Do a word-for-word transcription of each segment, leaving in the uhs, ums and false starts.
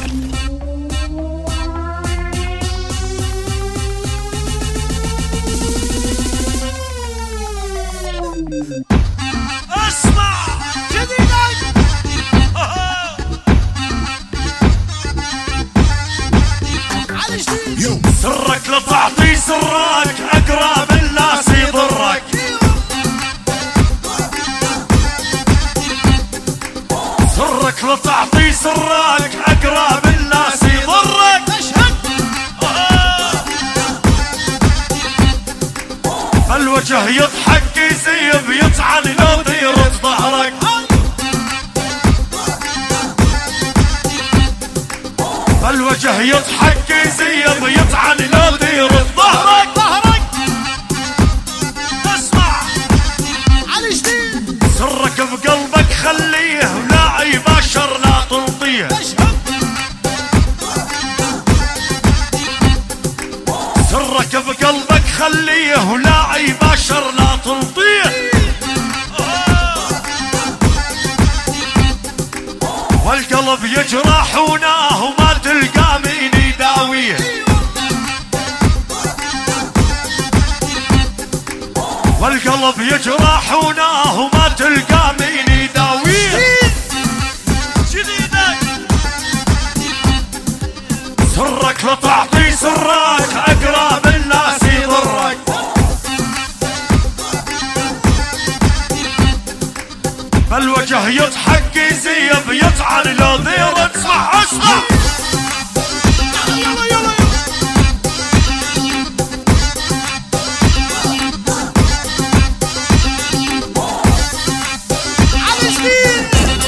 اسمع جديدك على جديد سرك لا تعطي سرك اقرب الناس يضرك سرك لا تعطي سرك اقرب الناس يضرك الوجه يضحك يسيب يطعن لو يرد ظهرك الوجه يضحك يسيب يطعن لو يرد ظهرك اسمع على جديد سرك بقلبك خليه ولا يباشر لا تلطيه سرك بقلبك خليه ولا يباشر لا تلطيه والقلب يجرحونه وما تلقى مين يداويه والقلب يجرحونه وما تلقى مين يداويه سرك لا تعطي سرك اقرب الناس يضرك فالوجه يضحك يزيب يطعن لو ذير اسمع اسمع يلا يلا على جديد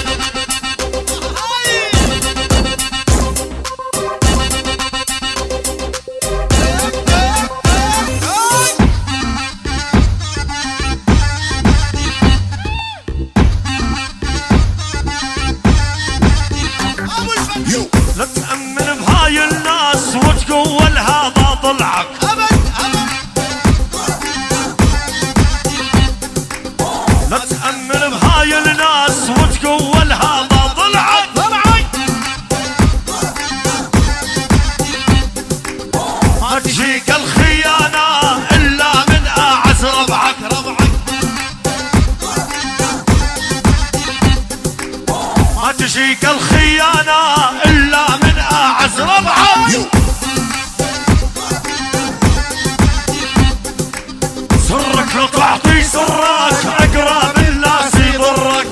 لا تأمن بهاي الناس وتقول هذا ضلعك أبد أبد لا تأمن بهاي الناس وتقول هذا ضلعك ضلعك ما تجيك الخيانة إلا من أعز ربعك ربعك ما تجيك الخيانة إلا من أعز ربعك سرك لا تعطي سرك أقرب الناس يضرك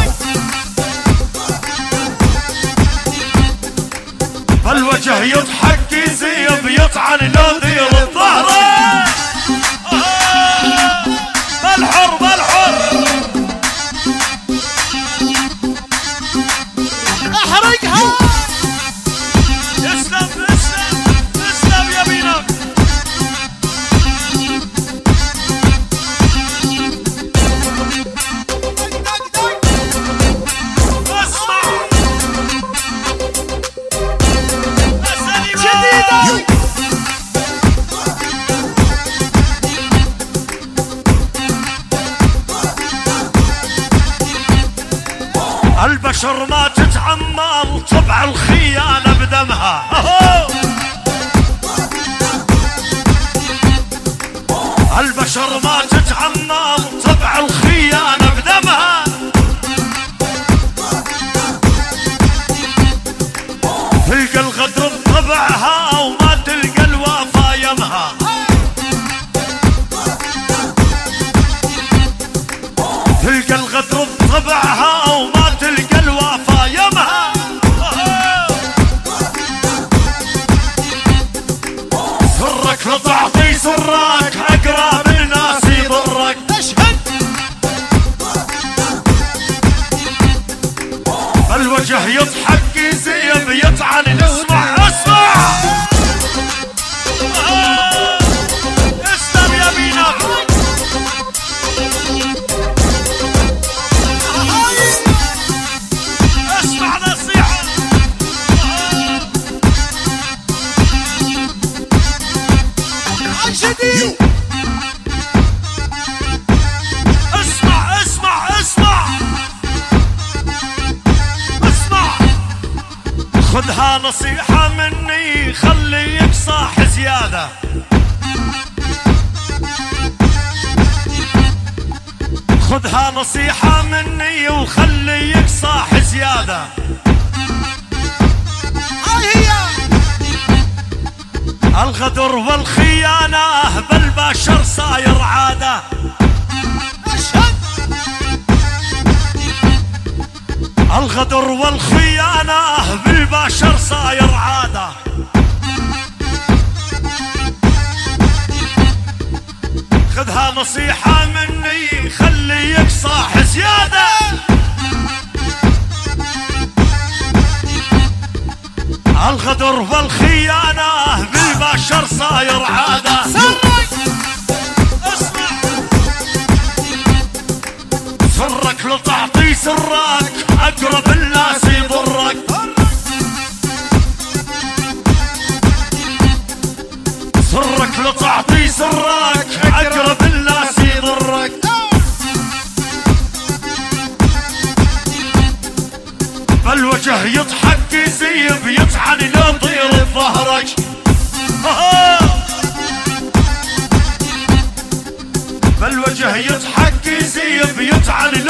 فالوجه يضحك يزيب يطعن لو ذير ظهرك بالحر بالحر احرقها اسلم اسلم اسلم يا بينك اسمع جديدة البشر ما تتعمل طبع الخيانة بدمها البشر ما تتعمل طبع الخيانة بدمها تلقى الغدر بطبعها وما تلقى الوفا يمها تلقى الغدر بطبعها وما تلقى الوفا يمها سرك لا تعطي سرك اقرب الناس يضرك اشهد الوجه يضحك يزيب يطعن اسمع اسمع اسلم يا بينك اسمع نصيحة جديد اسمع اسمع اسمع اسمع خذها نصيحة مني خليك صاح زيادة. خذها نصيحة مني وخليك صاح زيادة. الغدر والخيانة بالبشر صاير عادة. الغدر والخيانة بالبشر صاير عادة. خذها نصيحة مني خليك صاح زيادة. الغدر والخيانة بالبشر صاير عادة. اسمع سرك لتعطي سرك أقرب الناس يضرك. سرك لتعطي سرك أقرب الناس يضرك. بالوجه يضحك يزيب يطعن لو طير بظهرك. بالوجه يضحك يزيب يطعن